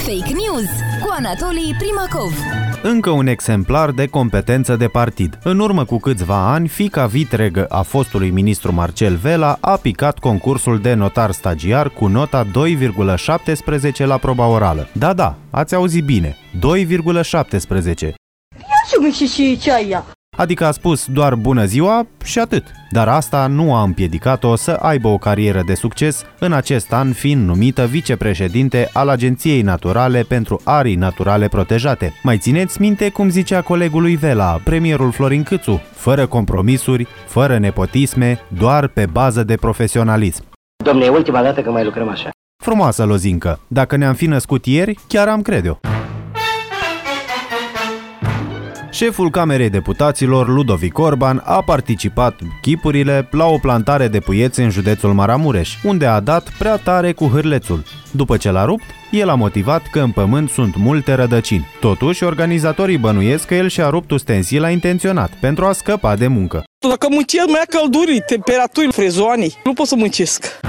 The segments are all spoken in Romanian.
Fake News cu Anatolii Primacov. Încă un exemplar de competență de partid. În urmă cu câțiva ani, fiica vitregă a fostului ministru Marcel Vela a picat concursul de notar stagiar cu nota 2,17 la proba orală. Da, ați auzit bine, 2,17. Adică a spus doar bună ziua și atât. Dar asta nu a împiedicat-o să aibă o carieră de succes, în acest an fiind numită vicepreședinte al Agenției Naturale pentru Arii Naturale Protejate. Mai țineți minte cum zicea colegul lui Vela, premierul Florin Câțu? Fără compromisuri, fără nepotisme, doar pe bază de profesionalism. Dom'le, e ultima dată că mai lucrăm așa. Frumoasă lozincă. Dacă ne-am fi născut ieri, chiar am crede-o. Șeful Camerei Deputaților, Ludovic Orban, a participat chipurile la o plantare de puieți în județul Maramureș, unde a dat prea tare cu hârlețul. După ce l-a rupt, el a motivat că în pământ sunt multe rădăcini. Totuși, organizatorii bănuiesc că el și-a rupt ustensila intenționat, pentru a scăpa de muncă. Dacă muncesc, mai ia căldurii, temperaturi, frezoanii, nu pot să muncesc.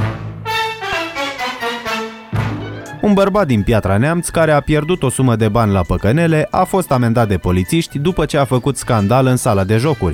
Un bărbat din Piatra Neamț, care a pierdut o sumă de bani la păcănele, a fost amendat de polițiști după ce a făcut scandal în sala de jocuri.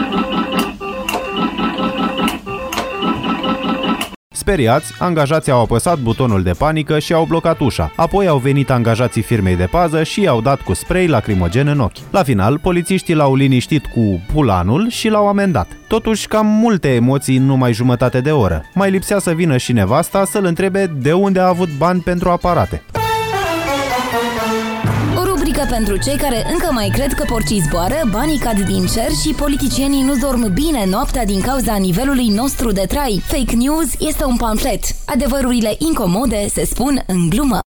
Speriați, angajații au apăsat butonul de panică și au blocat ușa. Apoi au venit angajații firmei de pază și i-au dat cu spray lacrimogen în ochi. La final, polițiștii l-au liniștit cu pulanul și l-au amendat. Totuși, cam multe emoții în numai jumătate de oră. Mai lipsea să vină și nevasta să-l întrebe de unde a avut bani pentru aparate. Pentru cei care încă mai cred că porcii zboară, banii cad din cer și politicienii nu dorm bine noaptea din cauza nivelului nostru de trai. Fake News este un pamflet. Adevărurile incomode se spun în glumă.